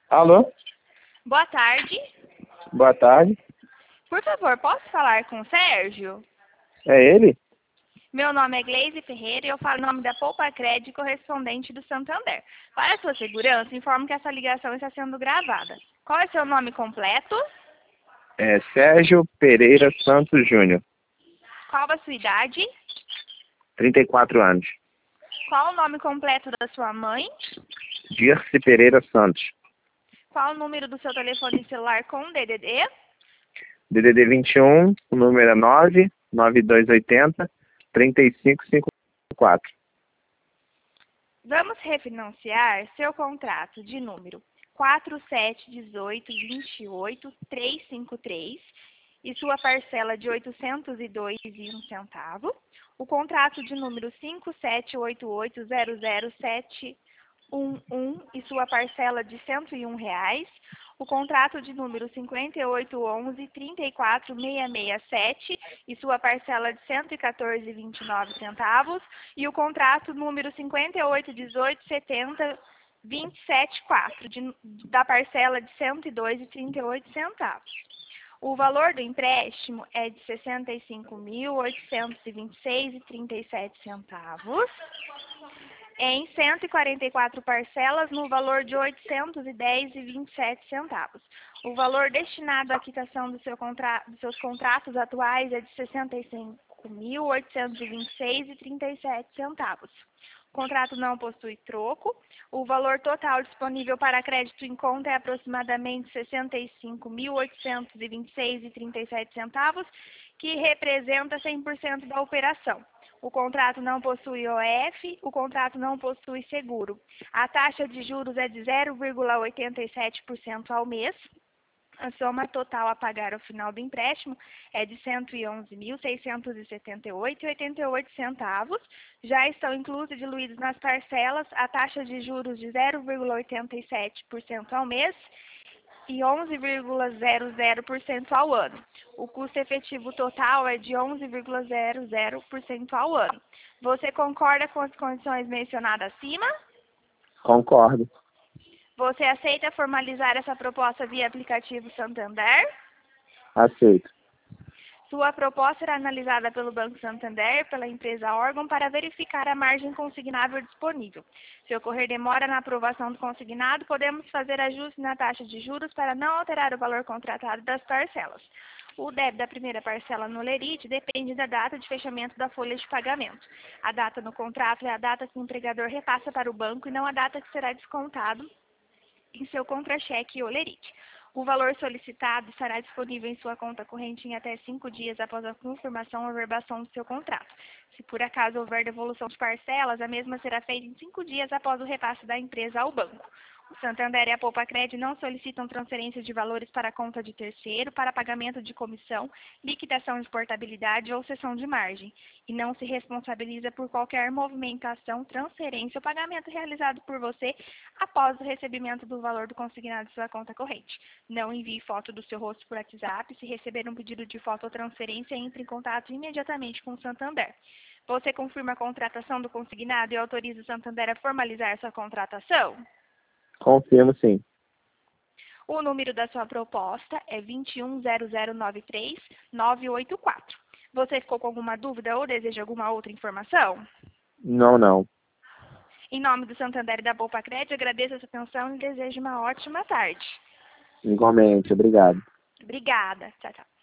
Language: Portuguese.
Alô? Boa tarde. Boa tarde. Por favor, posso falar com o Sérgio? É ele? Meu nome é Gleise Ferreira e eu falo em nome da Poupa Cred, correspondente do Santander. Para sua segurança, informo que essa ligação está sendo gravada. Qual é seu nome completo? É Sérgio Pereira Santos Júnior, Qual a sua idade? 34 anos. Qual o nome completo da sua mãe? Dirce Pereira Santos. Qual o número do seu telefone celular com DDD? DDD 21, o número é 99280 3554. Vamos refinanciar seu contrato de número 471828-353 e sua parcela de R$ 802,01. O contrato de número 5788000711 e sua parcela de R$ 101. O contrato de número 5811-34667 e sua parcela de R$ 114,29. E o contrato número 581870-274, da parcela de R$ 102,38. O valor do empréstimo é de R$ 65.826,37, em 144 parcelas no valor de R$ 810,27. O valor destinado à quitação dos seus contratos atuais é de R$ 65.826,37. O contrato não possui troco. O valor total disponível para crédito em conta é aproximadamente R$ 65.826,37, que representa 100% da operação. O contrato não possui OF, o contrato não possui seguro. A taxa de juros é de 0,87% ao mês. A soma total a pagar ao final do empréstimo é de R$ 111.678,88. Já estão inclusos e diluídos nas parcelas a taxa de juros de 0,87% ao mês e 11,00% ao ano. O custo efetivo total é de 11,00% ao ano. Você concorda com as condições mencionadas acima? Concordo. Você aceita formalizar essa proposta via aplicativo Santander? Aceito. Sua proposta será analisada pelo Banco Santander, pela empresa órgão, para verificar a margem consignável disponível. Se ocorrer demora na aprovação do consignado, podemos fazer ajuste na taxa de juros para não alterar o valor contratado das parcelas. O débito da primeira parcela no Lerite depende da data de fechamento da folha de pagamento. A data no contrato é a data que o empregador repassa para o banco e não a data que será descontado em seu contra-cheque ou Lerite. O valor solicitado estará disponível em sua conta corrente em até 5 dias após a confirmação ou averbação do seu contrato. Se por acaso houver devolução de parcelas, a mesma será feita em 5 dias após o repasse da empresa ao banco. O Santander e a Poupa Cred não solicitam transferência de valores para a conta de terceiro, para pagamento de comissão, liquidação de portabilidade ou cessão de margem, e não se responsabiliza por qualquer movimentação, transferência ou pagamento realizado por você após o recebimento do valor do consignado de sua conta corrente. Não envie foto do seu rosto por WhatsApp. Se receber um pedido de foto ou transferência, entre em contato imediatamente com o Santander. Você confirma a contratação do consignado e autoriza o Santander a formalizar sua contratação? Confirmo, sim. O número da sua proposta é 210093-984. Você ficou com alguma dúvida ou deseja alguma outra informação? Não. Em nome do Santander e da Poupa Cred, agradeço a sua atenção e desejo uma ótima tarde. Igualmente, obrigado. Obrigada. Tchau, tchau.